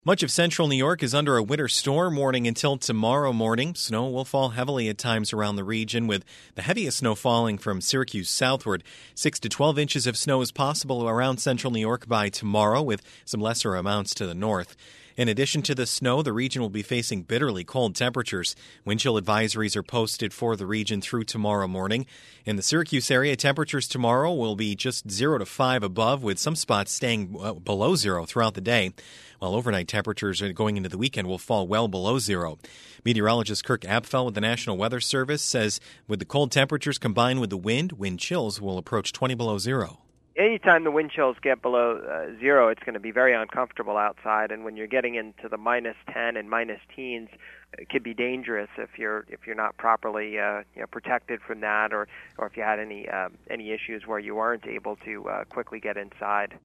Much of central New York is under a winter storm warning until tomorrow morning. Snow will fall heavily at times around the region, with the heaviest snow falling from Syracuse southward. 6 to 12 inches of snow is possible around central New York by tomorrow, with some lesser amounts to the north. In addition to the snow, the region will be facing bitterly cold temperatures. Wind chill advisories are posted for the region through tomorrow morning. In the Syracuse area, temperatures tomorrow will be just 0 to 5 above, with some spots staying below 0 throughout the day, while overnight temperatures going into the weekend will fall well below 0. Meteorologist Kirk Apfel with the National Weather Service says with the cold temperatures combined with the wind chills will approach 20 below 0. Anytime the wind chills get below 0, it's going to be very uncomfortable outside, and when you're getting into the minus 10 and minus teens, it could be dangerous if you're not properly protected from that, or if you had any issues where you weren't able to quickly get inside.